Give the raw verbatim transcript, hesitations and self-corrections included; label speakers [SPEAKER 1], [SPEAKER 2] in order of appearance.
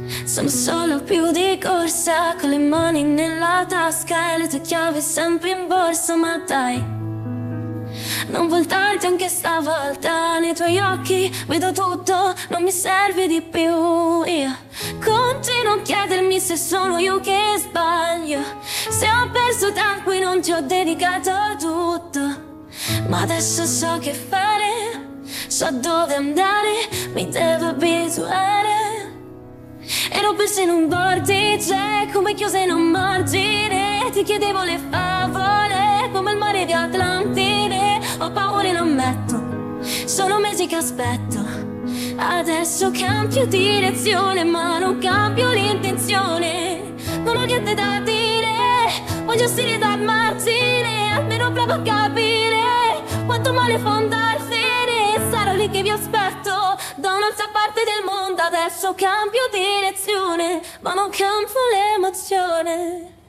[SPEAKER 1] Sono solo più di corsa, con le mani nella tasca e le tue chiavi sempre in borsa. Ma dai, non voltarti anche stavolta, nei tuoi occhi vedo tutto, non mi serve di più. Io continuo a chiedermi se sono io che sbaglio, se ho perso tempo e non ti ho dedicato tutto. Ma adesso so che fare, so dove andare, mi devo abituare. Ero persa in un vortice, come chiusa in un margine. Ti chiedevo le favole, come il mare di Atlantide. Ho paura e lo ammetto, sono mesi che aspetto. Adesso cambio direzione, ma non cambio l'intenzione. Non ho niente da dire, voglio uscire dal margine. Almeno provo a capire quanto male fa andarsene. Sarò lì che vi aspetto, da un'altra parte del mondo. Adesso cambio direzione, ma non cambio l'emozione.